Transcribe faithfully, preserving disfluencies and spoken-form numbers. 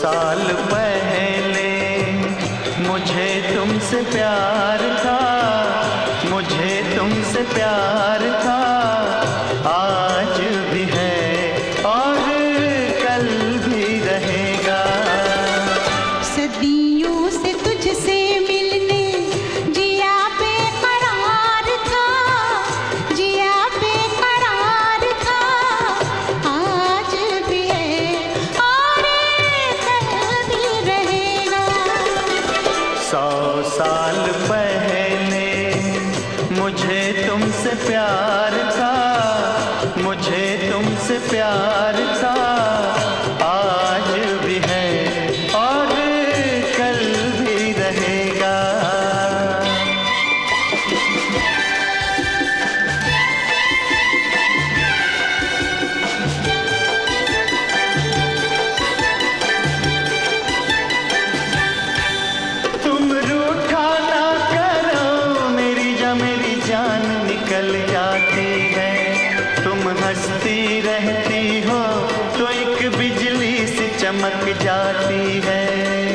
साल पहले मुझे तुमसे प्यार था, मुझे तुमसे प्यार था, आज भी है और कल भी रहेगा। सदियों से तुझसे मिलने जिया बेकरार था, जिया बेकरार था, आज भी है और कल भी रहेगा। सौ साल पहले मुझे तुमसे प्यार था, मुझे तुमसे प्यार था, आज भी है और कल भी रहेगा। तुम रूठा ना करो मेरी जा मेरी जान निकल जाती है। तुम हंसती रहती हो तो एक बिजली सी चमक जाती है।